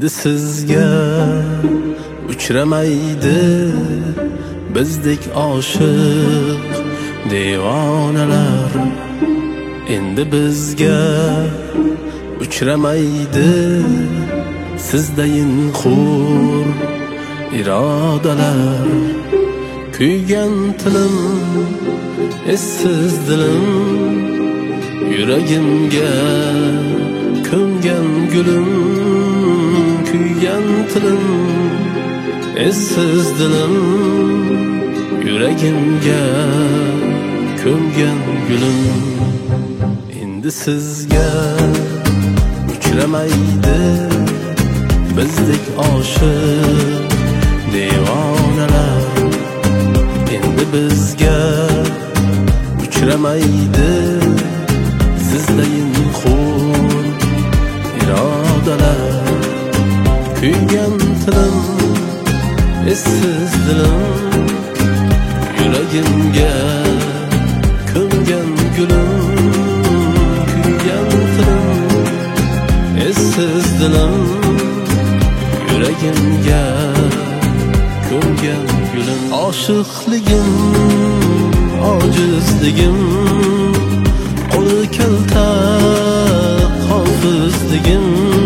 endi sizga uchramaydi bizdek oshiq devonalar. Endi bizga uchramaydi sizdayin xur irodalar. Kuygan tilim, essiz dilim, yuragimga ko'mgan gulim. Kuygan tilim, essiz dilim, yuragimga ko'mgan gulim. Endi sizga uchramaydi bizdek oshiq devonalar. Endi bizga uchramaydi sizdayin xur irodalar. Kuygan tilim, essiz dilim, yuragimga ko'mgan gulim. Kuygan tilim, essiz dilim, yuragimga ko'mgan gulim. Oshiqligim, ojizligim, qo'li kalta hofizligim.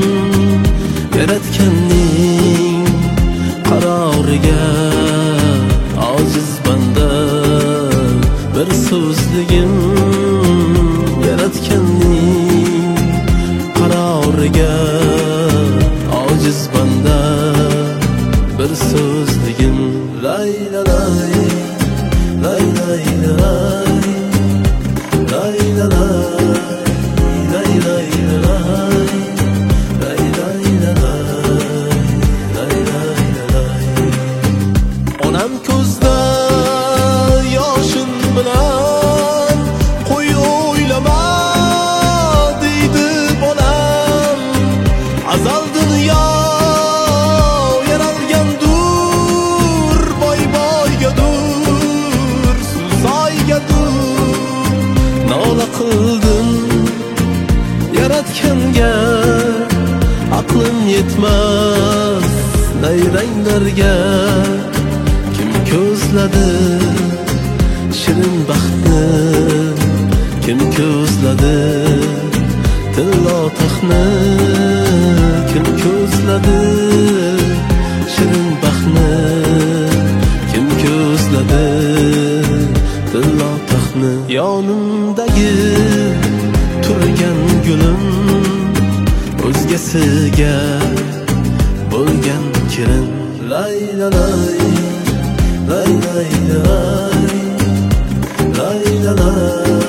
Yaratganning qaroriga ojiz banda bir so'zligim. Yaratganning qaroriga ojiz banda bir so'zligim. Lay la lay, lay lay lay, lay la lay, lay lay lay, lay lay lay, lay lay. Onam ko'zda yoshim bilan qo'y o'ylama deydi bolam. Azal dunyo yaralgandur, boy boygadur, soygadur. Nola qildim yaratganga, aqlim yetmas nayranglarga. Kim ko'zladi shirin baxtni, kim ko'zladi tillo taxtni. Kim ko'zladi shirin baxtni, kim ko'zladi tillo taxtni. Yonimdagi turgan gulim, o'zgasiga bo'lgan kirin. Lay la lay, lay lay lay, lay la lay.